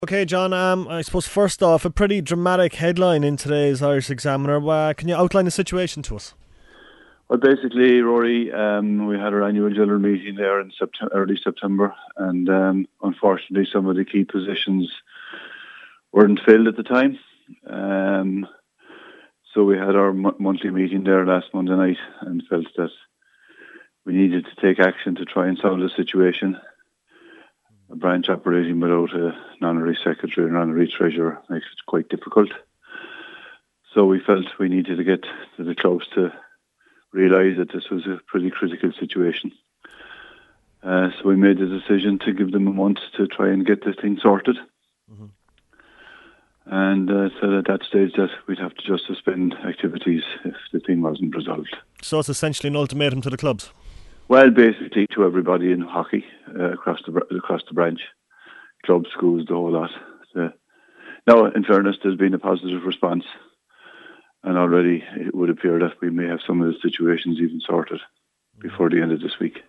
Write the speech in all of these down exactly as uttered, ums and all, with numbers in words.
Okay, John, um, I suppose first off, a pretty dramatic headline in today's Irish Examiner. Uh, can you outline the situation to us? Well, basically, Rory, um, we had our annual general meeting there in Sept- early September, and um, unfortunately, some of the key positions weren't filled at the time. Um, so we had our m- monthly meeting there last Monday night and felt that we needed to take action to try and solve the situation. A branch operating without a honorary secretary and honorary treasurer makes it quite difficult. So we felt we needed to get to the clubs to realise that this was a pretty critical situation. Uh, so we made the decision to give them a month to try and get this thing sorted. Mm-hmm. And uh, said at that stage that we'd have to just suspend activities if the thing wasn't resolved. So it's essentially an ultimatum to the clubs? Well, basically to everybody in hockey uh, across the across the branch, clubs, schools, the whole lot. So, now, in fairness, there's been a positive response, and already it would appear that we may have some of the situations even sorted before the end of this week.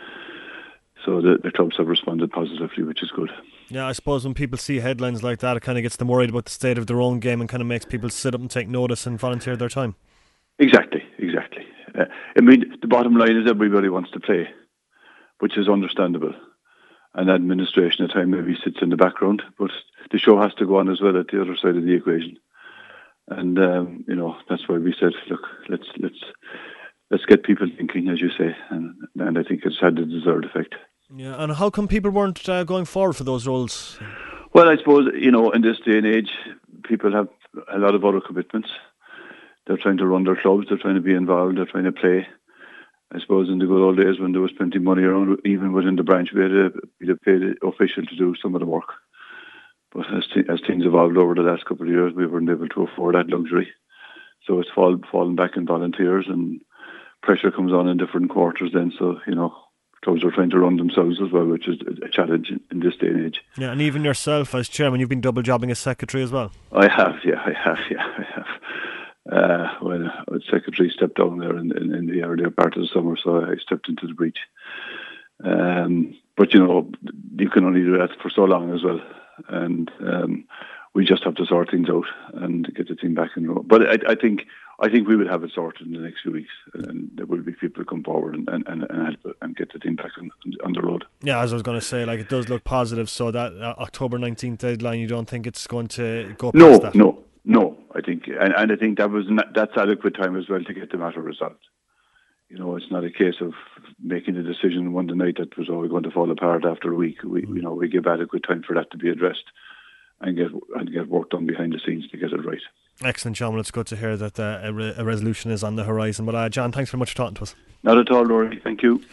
So the, the clubs have responded positively, which is good. Yeah, I suppose when people see headlines like that, it kind of gets them worried about the state of their own game and kind of makes people sit up and take notice and volunteer their time. Exactly, exactly. Uh, I mean, the bottom line is everybody wants to play, which is understandable. And administration at times maybe sits in the background, but the show has to go on as well at the other side of the equation. And um, you know, that's why we said, look, let's let's let's get people thinking, as you say, and and I think it's had the desired effect. Yeah, and how come people weren't uh, going forward for those roles? Well, I suppose, you know, in this day and age, people have a lot of other commitments. They're trying to run their clubs, they're trying to be involved, they're trying to play. I suppose in the good old days when there was plenty of money around, even within the branch, we had a, we had paid an official to do some of the work. But as, th- as things evolved over the last couple of years, we weren't able to afford that luxury. So it's fall, fallen back in volunteers, and pressure comes on in different quarters then. So, you know, clubs are trying to run themselves as well, which is a challenge in, in this day and age. Yeah, and even yourself as chairman, you've been double jobbing as secretary as well. I have, yeah, I have, yeah, I have. Uh, when the secretary stepped down there in, in, in the earlier part of the summer, so I stepped into the breach. Um, but, you know, you can only do that for so long as well. And um, we just have to sort things out and get the thing back in row. But I, I think I think we will have it sorted in the next few weeks, and there will be people come forward and, and, and, and help and get the thing back on, on the road. Yeah, as I was going to say, like it does look positive. So that uh, October nineteenth deadline, you don't think it's going to go past no, that? No, no, I think, and, and I think that was not, that's adequate time as well to get the matter resolved. You know, it's not a case of making a decision one night that was always going to fall apart after a week. We, you know, we give adequate time for that to be addressed and get and get work done behind the scenes to get it right. Excellent, John. Well, it's good to hear that uh, a, re- a resolution is on the horizon. But uh, John, thanks very much for talking to us. Not at all, Rory. Thank you.